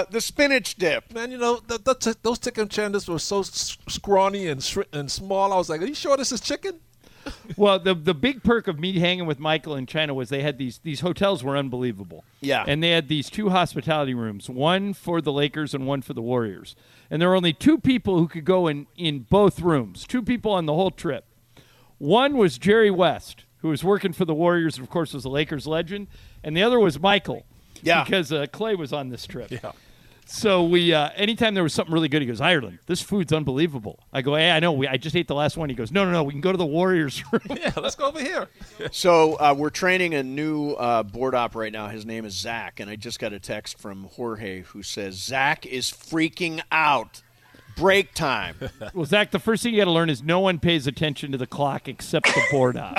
dip.
Man, you know, those chicken tenders were so scrawny and small. I was like, are you sure this is chicken?
Well, the big perk of me hanging with Michael in China was they had these hotels were unbelievable.
Yeah.
And they had these 2 hospitality rooms, one for the Lakers and one for the Warriors. And there were only 2 people who could go in both rooms, 2 people on the whole trip. One was Jerry West, who was working for the Warriors and, of course, was a Lakers legend. And the other was Michael.
Yeah.
Because Clay was on this trip.
Yeah.
So we, anytime there was something really good, he goes, Ireland, this food's unbelievable. I go, hey, I know, I just ate the last one. He goes, no, we can go to the Warriors room.
Yeah, let's go over here.
So we're training a new board op right now. His name is Zach, and I just got a text from Jorge who says, Zach is freaking out. Break time.
Well, Zach, the first thing you got to learn is no one pays attention to the clock except the board op.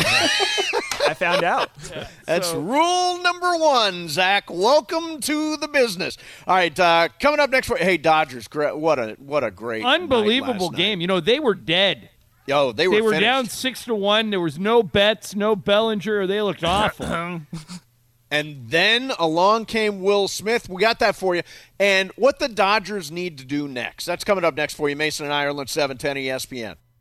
I found out.
That's rule number 1, Zach. Welcome to the business. All right, coming up next. Hey, Dodgers, what a great
Unbelievable
night
game. You know, they were dead.
Yo, they were
finished. Down 6-1. There was no Betts, no Bellinger. They looked awful.
And then along came Will Smith. We got that for you. And what the Dodgers need to do next. That's coming up next for you. Mason and Ireland, 710 ESPN.